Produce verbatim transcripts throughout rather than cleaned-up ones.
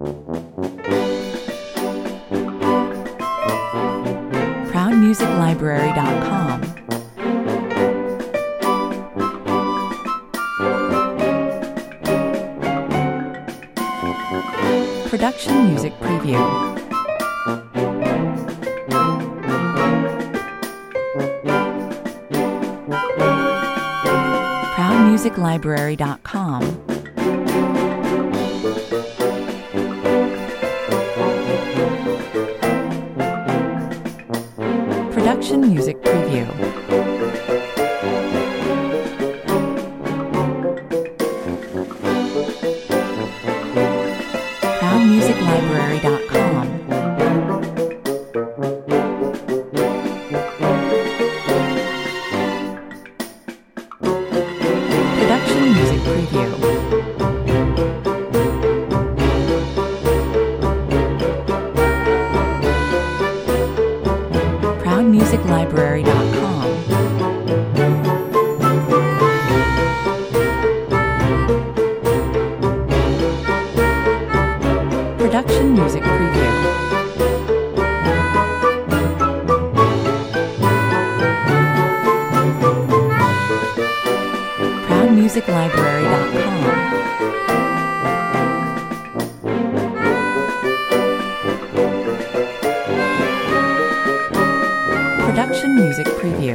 proud music library dot com. Production Music Preview. proud music library dot com. Production Music Preview. proud music library dot com. Production Music Preview. proud music library dot com. Production Music Preview. proud music library dot com. Production Music Preview.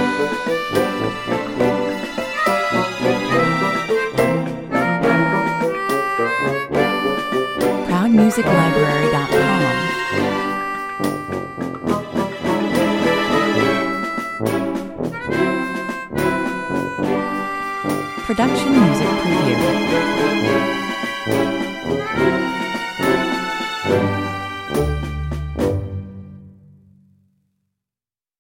proud music library dot com. Production Music Preview.